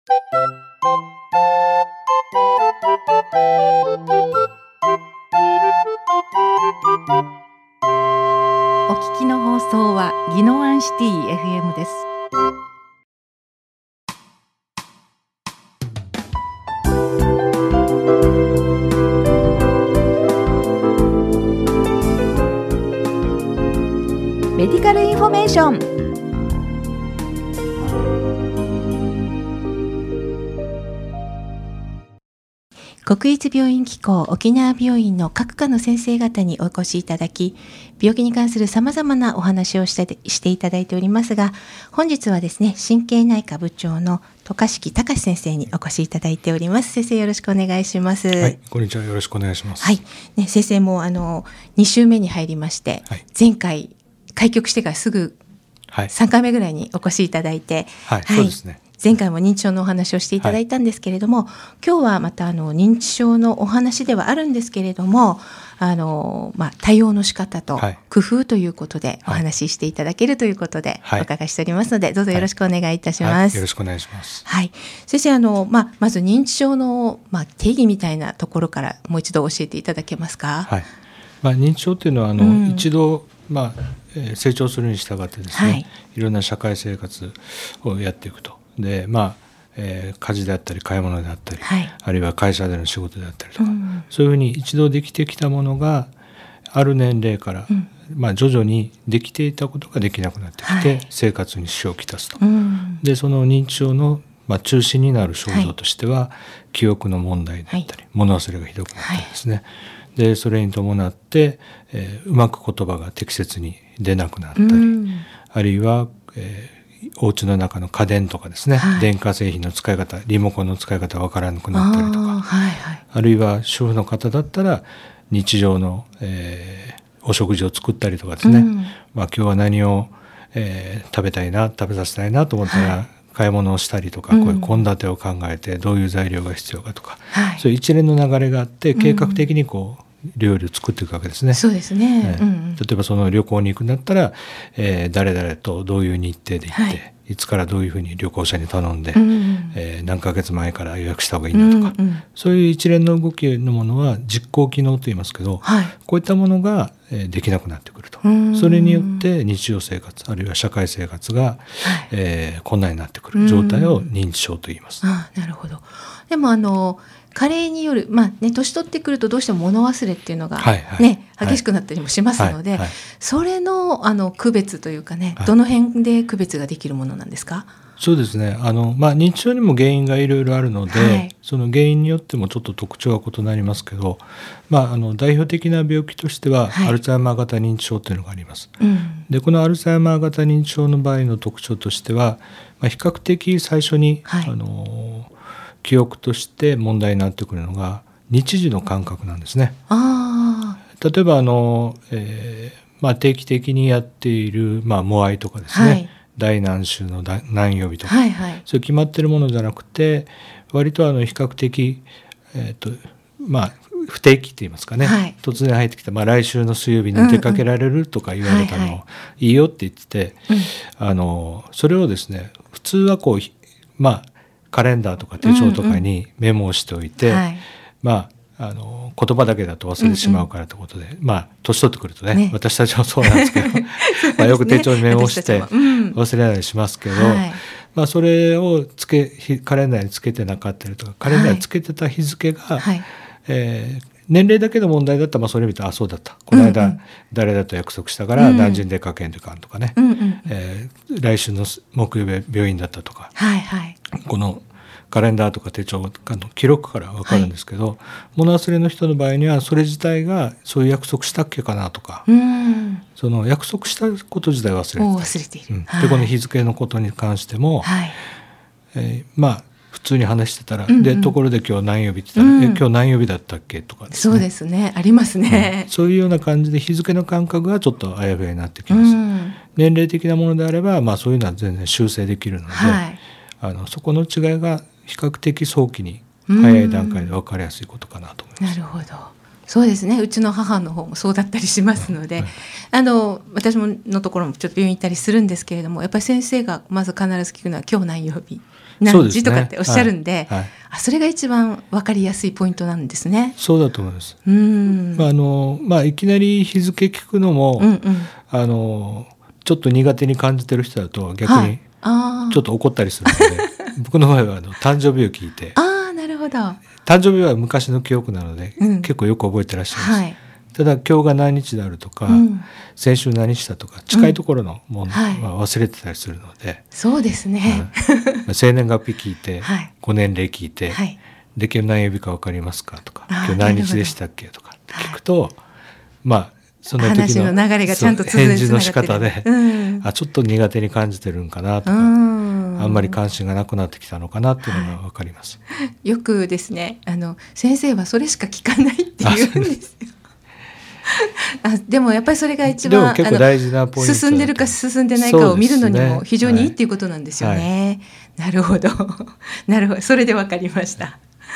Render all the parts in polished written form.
お聞きの放送は宜野湾シティ FM です。メディカルインフォメーション。国立病院機構沖縄病院の各科の先生方にお越しいただき、病気に関するさまざまなお話をしていただいておりますが、本日はですね、神経内科部長の渡嘉敷隆先生にお越しいただいております。先生、よろしくお願いします。 はい、こんにちは。よろしくお願いします。 はい、ね、先生も2週目に入りまして、はい、前回開局してからすぐ3回目ぐらいにお越しいただいて、 はいはい、そうですね。 前回も認知症のお話をしていただいたんですけれども、今日はまた認知症のお話ではあるんですけれども、対応の仕方と工夫ということでお話ししていただけるということでお伺いしておりますので、どうぞよろしくお願いいたします。 よろしくお願いします。 はい、先生、まず認知症の、定義みたいなところからもう一度教えていただけますか。 はい、認知症というのは一度、成長するに従ってですね、いろんな社会生活をやっていくと。で家事であったり買い物であったり、あるいは会社での仕事であったりとか、そういうふうに一度できてきたものがある年齢から、徐々にできていたことができなくなってきて、生活に支障をきたすと。でその認知症の、中心になる症状としては、記憶の問題であったり、物忘れがひどくなったりですね、でそれに伴って、うまく言葉が適切に出なくなったり、あるいは、お家の中の家電とかですね、電化製品の使い方、リモコンの使い方が分からなくなったりとか、あるいは主婦の方だったら日常の、お食事を作ったりとかですね、今日は何を、食べさせたいなと思ったら、買い物をしたりとか、こういう献立を考えてどういう材料が必要かとか、そういう一連の流れがあって計画的に料理を作っていくわけですね。 そうですね。 例えばその旅行に行くんだったら、誰々とどういう日程で行って、いつからどういうふうに旅行者に頼んで、何ヶ月前から予約した方がいいんだとか、そういう一連の動きのものは実行機能と言いますけど、こういったものができなくなってくると。それによって日常生活、あるいは社会生活が、困難になってくる状態を認知症と言います。 なるほど。でも加齢による、年取ってくるとどうしても物忘れっていうのが、激しくなったりもしますので、それの、区別というかね、どの辺で区別ができるものなんですか。 そうですね。認知症にも原因がいろいろあるので、その原因によってもちょっと特徴が異なりますけど、代表的な病気としては、アルツハイマー型認知症というのがあります。でこのアルツハイマー型認知症の場合の特徴としては、比較的最初に、記憶として問題になってくるのが日時の感覚なんですね。例えば定期的にやっている、モアイとかですね、第何週の何曜日とか、そういう決まっているものじゃなくて、割と比較的、不定期って言いますかね、突然入ってきた、来週の水曜日に出かけられるとか言われたのをいいよって言ってて、それをですね、普通はカレンダーとか手帳とかにメモをしておいて、言葉だけだと忘れてしまうからということで、年取ってくるとね、私たちもそうなんですけどよく手帳にメモして忘れないようにしますけど、それをカレンダーにつけてなかったりとか、カレンダーにつけてた日付が、年齢だけの問題だったら、それ見てそうだった、この間誰だと約束したから何時に出かけんとかとかね、来週の木曜日病院だったとか、このカレンダーとか手帳の記録から分かるんですけど、物忘れの人の場合にはそれ自体がそういう約束したっけかなとか、その約束したこと自体忘れている。でこの日付のことに関しても、普通に話してたら、でところで今日何曜日って言ったら、今日何曜日だったっけとかですね。 そうですね、ありますね。 そういうような感じで日付の感覚がちょっとあやふやになってきます。年齢的なものであれば、そういうのは全然修正できるので、そこの違いが比較的早期に早い段階で分かりやすいことかなと思います。 なるほど。そうですね、うちの母の方もそうだったりしますので、私のところもちょっと病院行ったりするんですけれども、やっぱり先生がまず必ず聞くのは今日何曜日何時とかっておっしゃるんで、それが一番分かりやすいポイントなんですね。 そうだと思います。いきなり日付聞くのも、ちょっと苦手に感じてる人だと逆にちょっと怒ったりするので、僕の場合は誕生日を聞いて、 なるほど。 誕生日は昔の記憶なので、結構よく覚えてらっしゃいます。ただ今日が何日であるとか、先週何したとか近いところのものは忘れてたりするので、 そうですね。 生年月日聞いて、ご年齢聞いて、で今日何曜日か分かりますかとか、今日何日でしたっけとかって聞くと、その時話の流れがちゃんと返事の仕方で、ちょっと苦手に感じてるんかなとか、あんまり関心がなくなってきたのかなっていうのが分かります。 よくですね、先生はそれしか聞かないって言うんですよ。でもやっぱりそれが一番結構大事なポイント、 進んでるか進んでないかを見るのにも非常にいいっていうことなんですよね。なるほどなるほど、それで分かりました。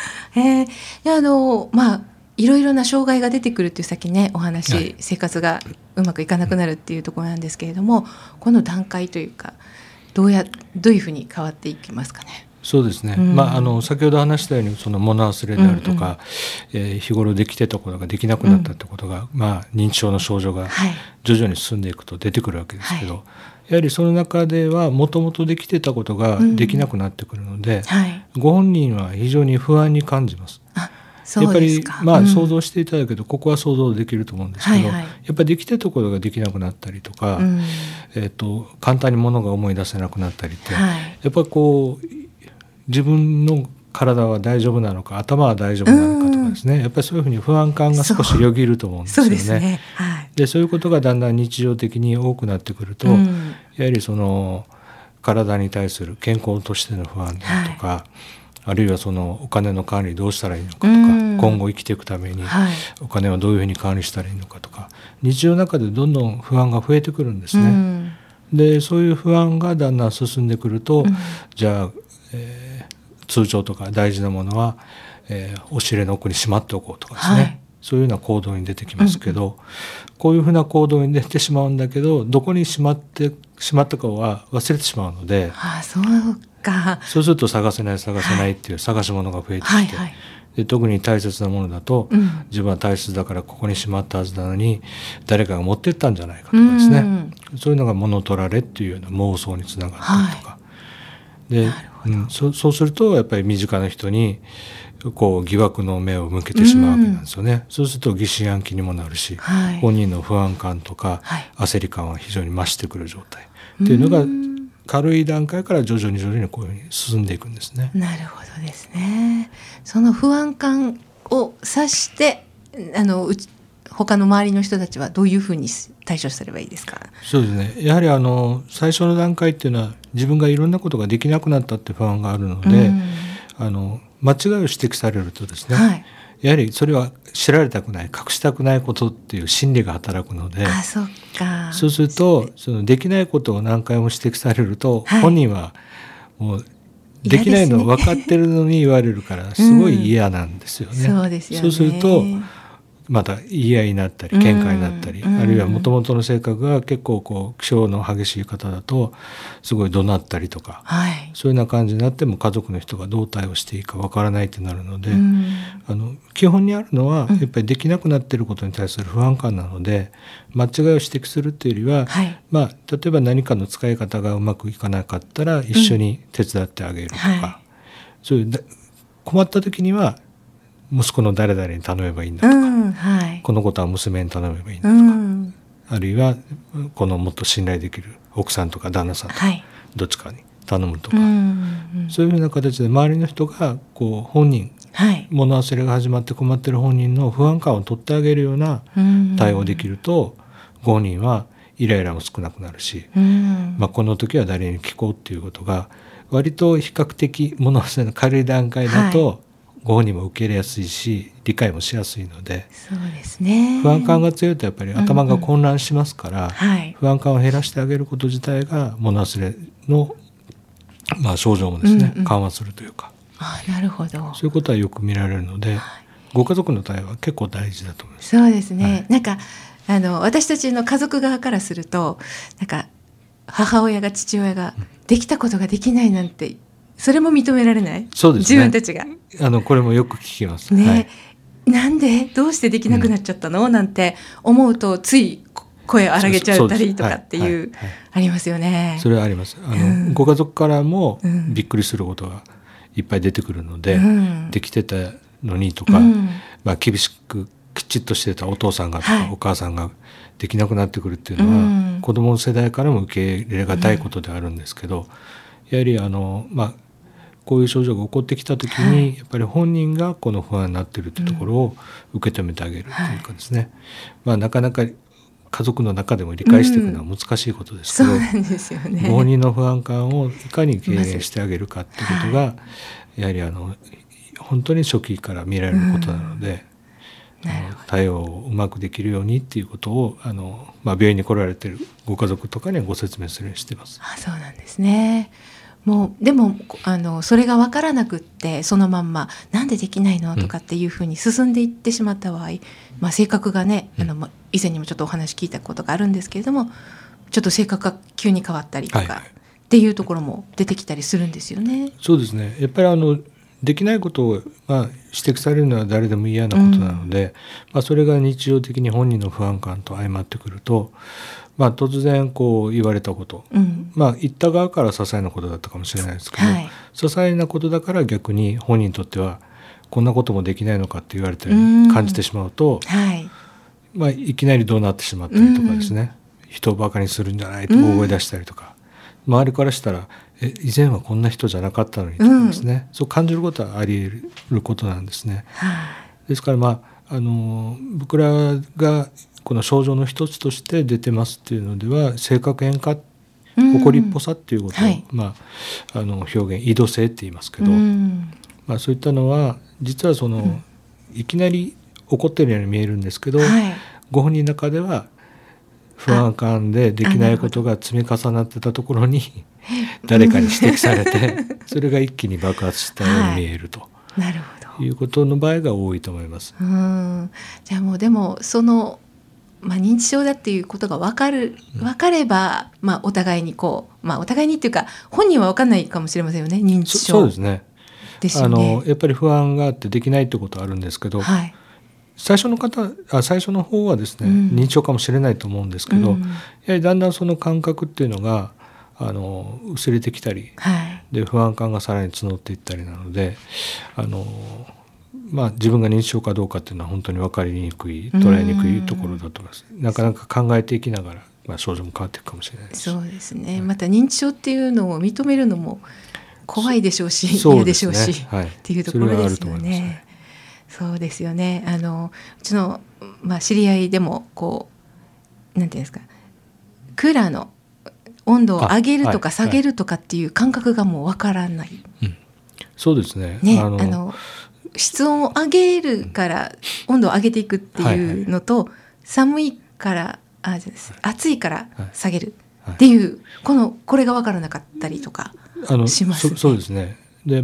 いろいろな障害が出てくるっていう先ねお話、生活がうまくいかなくなるっていうところなんですけれども、この段階というかどういうふうに変わっていきますかね。 そうですね、先ほど話したようにその物忘れであるとか、日頃できてたことができなくなったってことが、認知症の症状が徐々に進んでいくと出てくるわけですけど、やはりその中ではもともとできてたことができなくなってくるので、ご本人は非常に不安に感じます。やっぱり想像していただけど、ここは想像できると思うんですけど、やっぱりできてたことができなくなったりとか、簡単に物が思い出せなくなったりって、やっぱり自分の体は大丈夫なのか、頭は大丈夫なのかとかですね、やっぱりそういうふうに不安感が少しよぎると思うんですよね。そういうことがだんだん日常的に多くなってくると、やはりその体に対する健康としての不安であるとか、あるいはそのお金の管理どうしたらいいのかとか、今後生きていくためにお金をどういうふうに管理したらいいのかとか、日常の中でどんどん不安が増えてくるんですね。でそういう不安がだんだん進んでくると、じゃあ、通帳とか大事なものは、押し入れの奥にしまっておこうとかですね、そういうような行動に出てきますけど、こういうふうな行動に出てしまうんだけど、どこにしまったかは忘れてしまうので、そうすると探せないっていう探し物が増えてきて、で特に大切なものだと、自分は大切だからここにしまったはずなのに誰かが持ってったんじゃないかとかですね、そういうのが物取られっていうような妄想につながったりとか、でそうするとやっぱり身近な人に疑惑の目を向けてしまうわけなんですよね。そうすると疑心暗鬼にもなるし、本人の不安感とか焦り感は非常に増してくる状態っていうのが、軽い段階から徐々にこういうふうに進んでいくんですね。 なるほどですね。その不安感を察して他の周りの人たちはどういうふうに対処すればいいですか。 そうですね、やはり最初の段階っていうのは自分がいろんなことができなくなったって不安があるので、間違いを指摘されるとですね、やはりそれは知られたくない、隠したくないことっていう心理が働くので、そうするとそのできないことを何回も指摘されると、本人はもうできないの分かってるのに言われるからすごい嫌なんですよね。そうするとまた言い合いになったり喧嘩になったり、あるいはもともとの性格が結構気性の激しい方だとすごい怒鳴ったりとか、そういうような感じになっても家族の人がどう対応していいかわからないってなるので、基本にあるのはやっぱりできなくなっていることに対する不安感なので、間違いを指摘するっていうよりは、例えば何かの使い方がうまくいかなかったら一緒に手伝ってあげるとか、そういう困った時には息子の誰々に頼めばいいんだとか、このことは娘に頼めばいいんだとか、あるいはこのもっと信頼できる奥さんとか旦那さんとか、どっちかに頼むとか、そういうふうな形で周りの人が本人、物忘れが始まって困っている本人の不安感を取ってあげるような対応できると、ご本人はイライラも少なくなるし、この時は誰に聞こうっていうことが割と比較的物忘れの軽い段階だと、ご本人も受け入れやすいし理解もしやすいので、 そうですね、 不安感が強いとやっぱり頭が混乱しますから、不安感を減らしてあげること自体が物忘れの、症状もですね、緩和するというか、 なるほど、 そういうことはよく見られるので、ご家族の対応は結構大事だと思います。 そうですね、なんか私たちの家族側からすると、なんか母親が父親ができたことができないなんてそれも認められない。 そうですね。 自分たちがこれもよく聞きますね、 はい、 なんでどうしてできなくなっちゃったの、なんて思うとつい声を荒げちゃったりとかっていうありますよね。 それはあります。ご家族からもびっくりすることがいっぱい出てくるので、できてたのにとか、厳しくきちっとしてたお父さんがとか、お母さんができなくなってくるっていうのは、子どもの世代からも受け入れがたいことであるんですけど、やはりこういう症状が起こってきた時に、やっぱり本人がこの不安になっているというところを受け止めてあげるというかですね、なかなか家族の中でも理解していくのは難しいことですけど、 そうなんですよね。 ご本人の不安感をいかに軽減してあげるかということが、やはり本当に初期から見られることなので、対応をうまくできるようにっていうことを病院に来られているご家族とかにはご説明するようにしています。 そうなんですね。でもそれが分からなくってそのまんまなんでできないのとかっていうふうに進んでいってしまった場合、性格がね、以前にもちょっとお話聞いたことがあるんですけれども、ちょっと性格が急に変わったりとかっていうところも出てきたりするんですよね。 そうですね。やっぱりできないことを、指摘されるのは誰でも嫌なことなので、それが日常的に本人の不安感と相まってくると、突然こう言われたこと、言った側から些細なことだったかもしれないですけど、些細なことだから逆に本人にとってはこんなこともできないのかって言われたり感じてしまうと、いきなり怒鳴ってしまったりとかですね、人をバカにするんじゃないと大声出したりとか、周りからしたら以前はこんな人じゃなかったのにとかですね、そう感じることはあり得ることなんですね。ですから僕らがこの症状の一つとして出てますっていうのでは、性格変化、怒りっぽさっていうことを、表現、異度性って言いますけど、そういったのは実はいきなり怒ってるように見えるんですけど、ご本人の中では不安感でできないことが積み重なってたところに誰かに指摘されてそれが一気に爆発したように見えるということの場合が多いと思います。 じゃあでも認知症だっていうことが分かれば、お互いにお互いにっていうか本人は分かんないかもしれませんよね、認知症。 そうですね。やっぱり不安があってできないってことはあるんですけど、最初の方はですね、認知症かもしれないと思うんですけど、やはりだんだんその感覚っていうのが薄れてきたり、で不安感がさらに募っていったりなので、自分が認知症かどうかっていうのは本当に分かりにくい、捉えにくいところだと思います。なかなか考えていきながら、症状も変わっていくかもしれないです。 そうですね。また認知症っていうのを認めるのも怖いでしょうし、嫌でしょうし、っていうところですよね。そうですよね。うちの、知り合いでもなんていうんですか、クーラーの温度を上げるとか下げるとかっていう感覚がもうわからない。 そうですね。 室温を上げるから温度を上げていくっていうのと、寒いから暑いから下げるっていう、これがわからなかったりとかしますね。 そうですね。で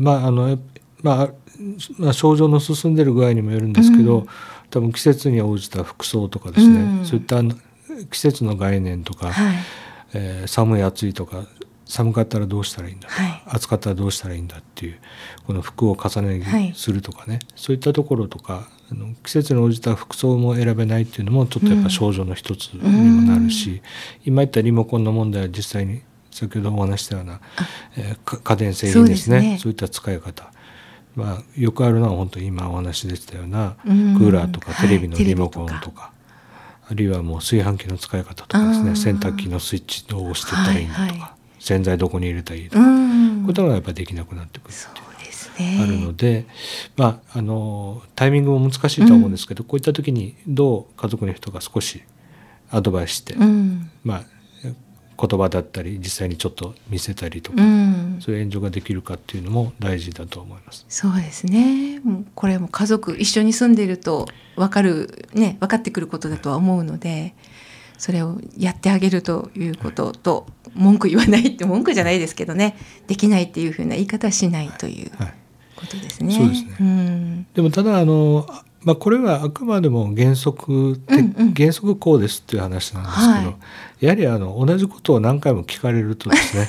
症状の進んでる具合にもよるんですけど、多分季節に応じた服装とかですね、そういった季節の概念とか、寒い暑いとか、寒かったらどうしたらいいんだとか、暑かったらどうしたらいいんだっていう、この服を重ね着するとかね、そういったところとか、季節に応じた服装も選べないっていうのもちょっとやっぱ症状の一つにもなるし、今言ったリモコンの問題は実際に先ほどお話したような、家電製品ですね、そういった使い方、よくあるのは本当に今お話でしたようなクーラーとかテレビのリモコンとか、あるいはもう炊飯器の使い方とかですね、洗濯機のスイッチどう押していったらいいんだとか、洗剤どこに入れたらいいとか、ことがやっぱりできなくなってくるっていうあるので、タイミングも難しいと思うんですけど、こういった時にどう家族の人が少しアドバイスして、言葉だったり実際にちょっと見せたりとか、そういう援助ができるかっていうのも大事だと思います。 そうですね。これも家族一緒に住んでいると分かってくることだとは思うので、それをやってあげるということと、文句言わないって、文句じゃないですけどね、できないっていうふうな言い方はしないということですね。 そうですね。でもただこれはあくまでも原則こうですっていう話なんですけど、やはり同じことを何回も聞かれるとですね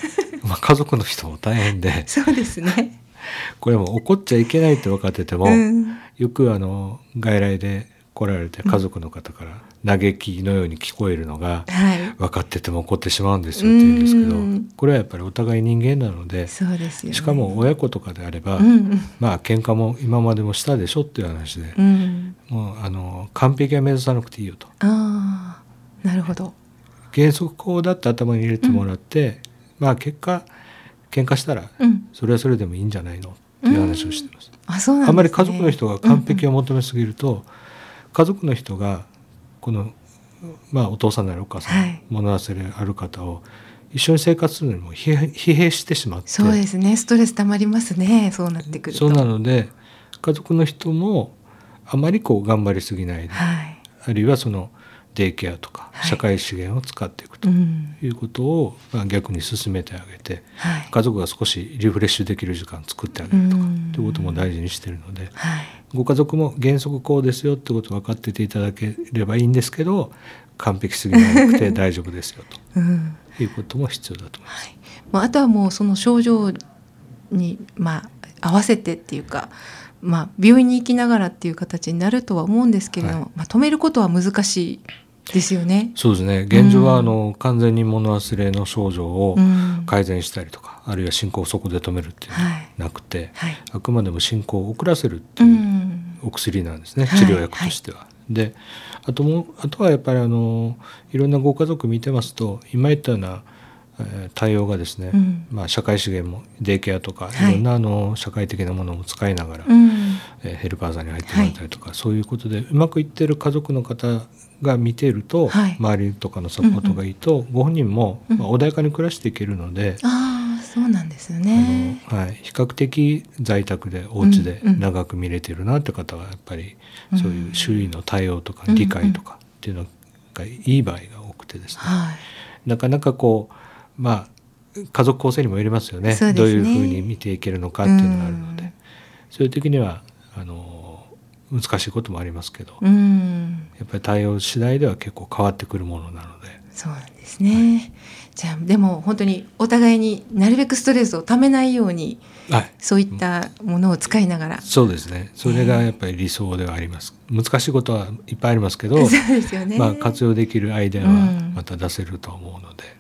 家族の人も大変でそうですね。 これも怒っちゃいけないって分かってても、よく外来で来られて家族の方から嘆きのように聞こえるのが、分かってても怒ってしまうんですよって言うんですけど、これはやっぱりお互い人間なので、 そうですよね、 しかも親子とかであれば、喧嘩も今までもしたでしょっていう話で、もう完璧は目指さなくていいよと。 なるほど。原則こうだって頭に入れてもらって、結果喧嘩したらそれはそれでもいいんじゃないのっていう話をしてます。 そうなんですね。 あんまり家族の人が完璧を求めすぎると、家族の人がこの、お父さんなりお母さん、物忘れある方を一緒に生活するのにも疲弊してしまって、 そうですね、ストレスたまりますね、そうなってくると。 そうなので家族の人もあまり頑張りすぎないで、あるいはそのデイケアとか社会資源を使っていくということを逆に進めてあげて、家族が少しリフレッシュできる時間を作ってあげるとかということも大事にしているので、ご家族も原則こうですよってことを分かってていただければいいんですけど、完璧すぎなくて大丈夫ですよということも必要だと思います。 あとはもうその症状に合わせてっていうか、病院に行きながらっていう形になるとは思うんですけれども、止めることは難しいですよね。 そうですね。現状は完全に物忘れの症状を改善したりとか、あるいは進行をそこで止めるっていうのはなくて、あくまでも進行を遅らせるっていうお薬なんですね、治療薬としては。で、あとはやっぱりいろんなご家族見てますと、今言ったような対応がですね、社会資源もデイケアとかいろんな社会的なものも使いながら、ヘルパーさんに入ってもらったりとか、そういうことでうまくいってる家族の方が見ていると、周りとかのサポートがいいと、ご本人も穏やかに暮らしていけるので、 そうなんですよね。 比較的在宅でお家で長く見れてるなって方はやっぱりそういう周囲の対応とか理解とかっていうのがいい場合が多くてですね、なかなか家族構成にもよりますよね。どういうふうに見ていけるのかっていうのがあるので、そういう時には難しいこともありますけど、やっぱり対応次第では結構変わってくるものなので。 そうなんですね。じゃあでも本当にお互いになるべくストレスをためないように、そういったものを使いながら。 そうですね。それがやっぱり理想ではあります。難しいことはいっぱいありますけど、 そうですよね。 活用できるアイデアはまた出せると思うので、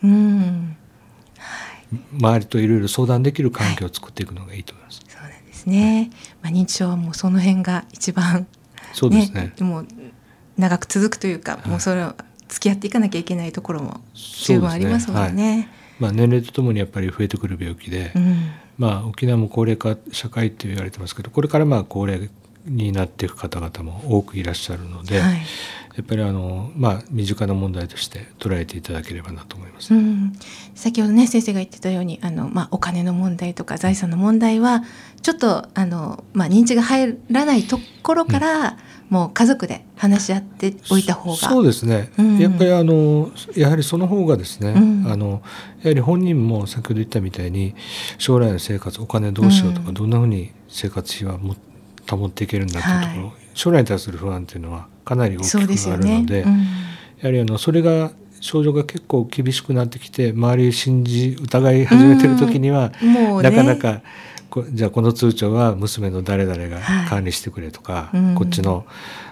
周りといろいろ相談できる環境を作っていくのがいいと思います。 そうなんですね。認知症はもうその辺が一番、 そうですね。 もう長く続くというか、もうそれを付き合っていかなきゃいけないところも十分ありますもんね。 年齢とともにやっぱり増えてくる病気で、沖縄も高齢化社会って言われてますけど、これから高齢になっていく方々も多くいらっしゃるので、やっぱり身近な問題として捉えていただければなと思います。 先ほどね、先生が言ってたようにお金の問題とか財産の問題はちょっと認知が入らないところから、もう家族で話し合っておいた方が。 そうですね、やっぱりやはりその方がですね、やはり本人も先ほど言ったみたいに将来の生活、お金どうしようとか、どんなふうに生活費は保っていけるんだというところ、将来に対する不安というのはかなり大きくあるので、やはりそれが症状が結構厳しくなってきて、周り疑い始めてる時には、なかなかじゃあこの通帳は娘の誰々が管理してくれとか、こっちの、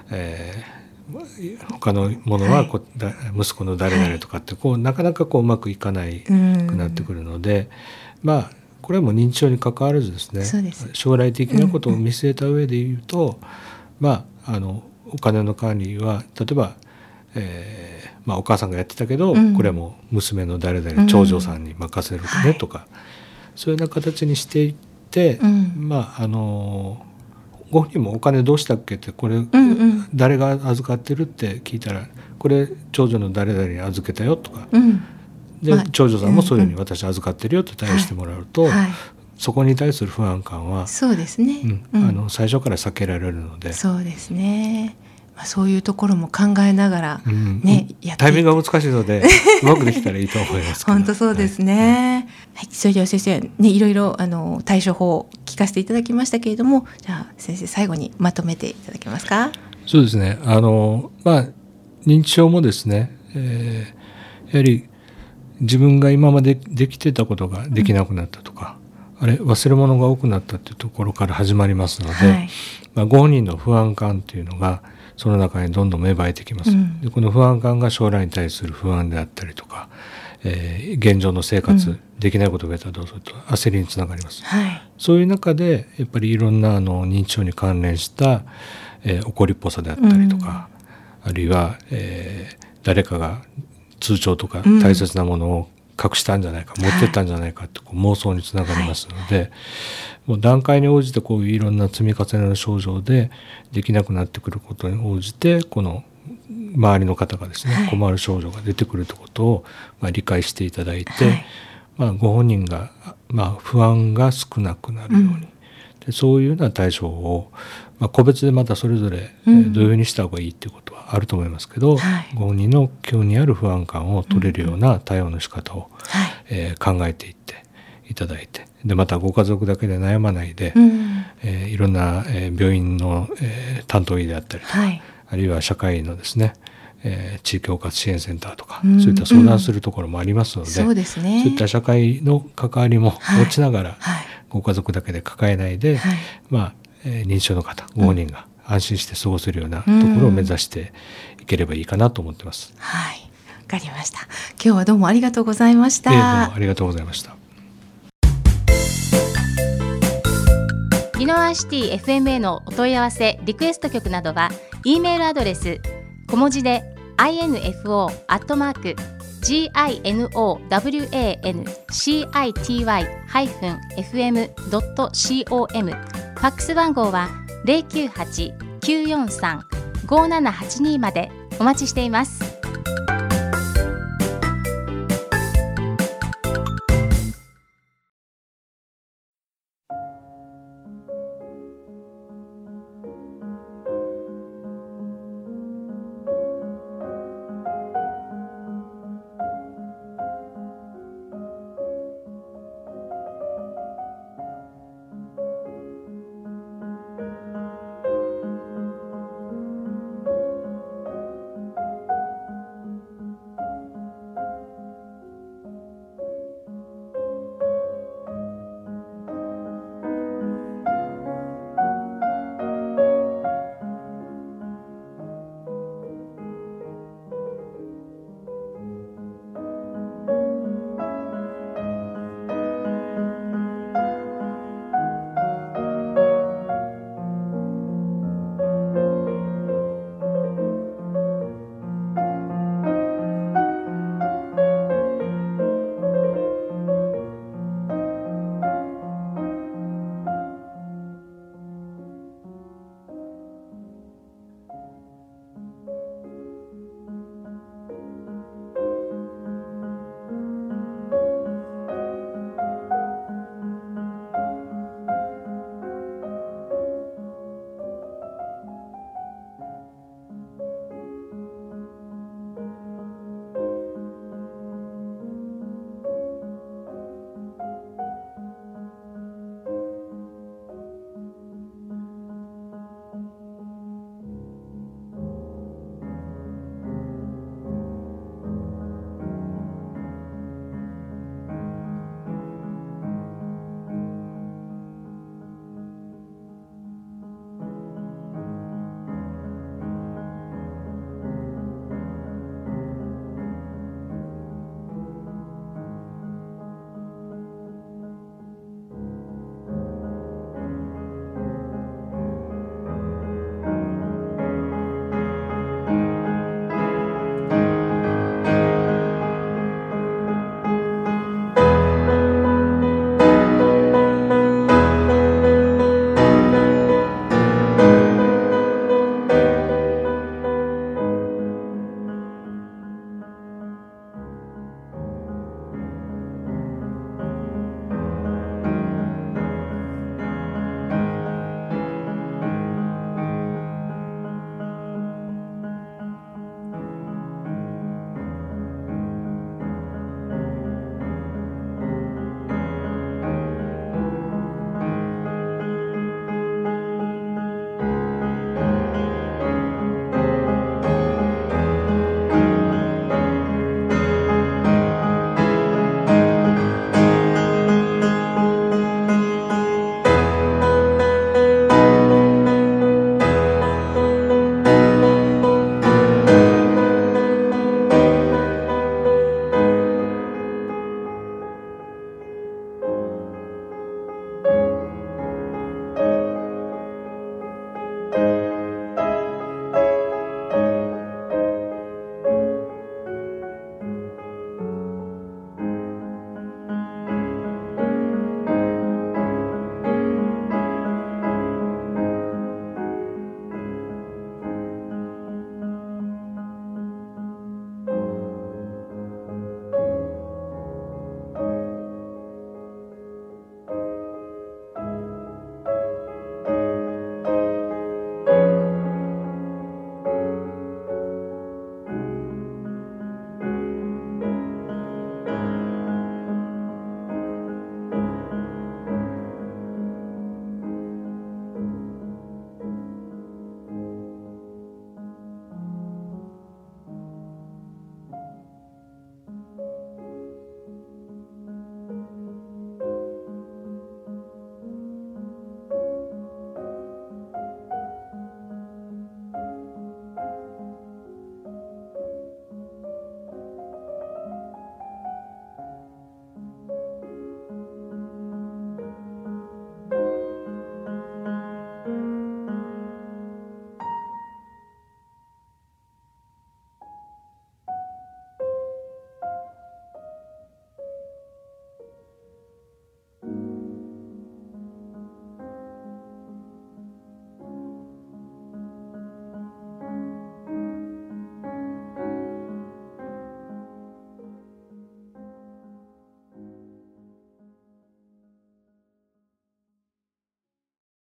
他のものは息子の誰々とかってなかなかうまくいかないくなってくるので、これはもう認知症に関わらずですね、将来的なことを見据えた上で言うと、お金の管理は例えば、お母さんがやってたけど、これはもう娘の誰々、長女さんに任せるねとか、そういうような形にしていって、ご本人もお金どうしたっけって、これ、誰が預かってるって聞いたら、これ長女の誰々に預けたよとか、で長女さんもそういうふうに私預かってるよと対応してもらうと、そこに対する不安感はそうですね、 最初から避けられるので。 そうですね。そういうところも考えながらやってタイミングが難しいのでうまくできたらいいと思いますけど。 本当そうですね。それでは先生、いろいろ対処法を聞かせていただきましたけれども、じゃあ先生最後にまとめていただけますか。 そうですね。認知症もですね、やはり自分が今までできてたことができなくなったとか、忘れ物が多くなったっていうところから始まりますので、ご本人の不安感っていうのがその中にどんどん芽生えてきます。でこの不安感が将来に対する不安であったりとか、現状の生活、できないことが増えたらどうすると焦りにつながります。そういう中でやっぱりいろんな認知症に関連した、怒りっぽさであったりとか、あるいは、誰かが通帳とか大切なものを隠したんじゃないか、持ってったんじゃないかって妄想につながりますので、もう段階に応じてこういういろんな積み重ねの症状でできなくなってくることに応じて、この周りの方がですね、困る症状が出てくるということを理解していただいて、ご本人が不安が少なくなるように、でそういうような対処を、個別でまたそれぞれどういうふうにした方がいいっていうことはあると思いますけど、ご本人の今日にある不安感を取れるような対応の仕方を、考えていっていただいて、でまたご家族だけで悩まないで、いろんな、病院の、担当医であったりとか、あるいは社会のですね、地域包括支援センターとか、そういった相談するところもありますので、そういった社会の関わりも持ちながら、ご家族だけで抱えないで、認知症の方ご本人が安心して過ごせるようなところを目指していければいいかなと思ってます。 わかりました。今日はどうもありがとうございました。 どうもありがとうございました。 宜野湾シティ FM へのお問い合わせリクエスト曲などは E メールアドレス小文字で info@ginwancity-fm.com、 ファックス番号は 098-943-5782 までお待ちしています。